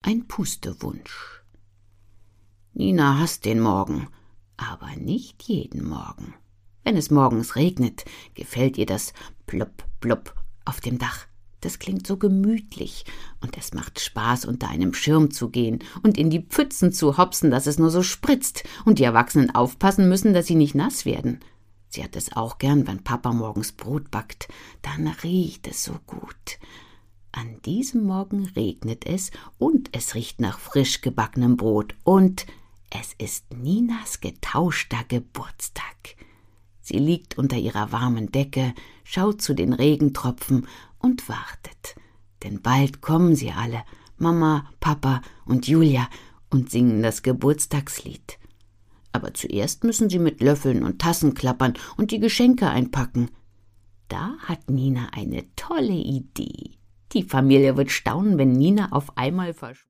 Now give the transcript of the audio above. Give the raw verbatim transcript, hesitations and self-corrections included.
ein Pustewunsch. Nina hasst den Morgen, aber nicht jeden Morgen. Wenn es morgens regnet, gefällt ihr das Plopp, Plopp auf dem Dach. Das klingt so gemütlich und es macht Spaß, unter einem Schirm zu gehen und in die Pfützen zu hopsen, dass es nur so spritzt und die Erwachsenen aufpassen müssen, dass sie nicht nass werden. Sie hat es auch gern, wenn Papa morgens Brot backt, dann riecht es so gut. An diesem Morgen regnet es und es riecht nach frisch gebackenem Brot und es ist Ninas getauschter Geburtstag. Sie liegt unter ihrer warmen Decke, schaut zu den Regentropfen und wartet, denn bald kommen sie alle, Mama, Papa und Julia, und singen das Geburtstagslied. Aber zuerst müssen sie mit Löffeln und Tassen klappern und die Geschenke einpacken. Da hat Nina eine tolle Idee. Die Familie wird staunen, wenn Nina auf einmal verschwindet.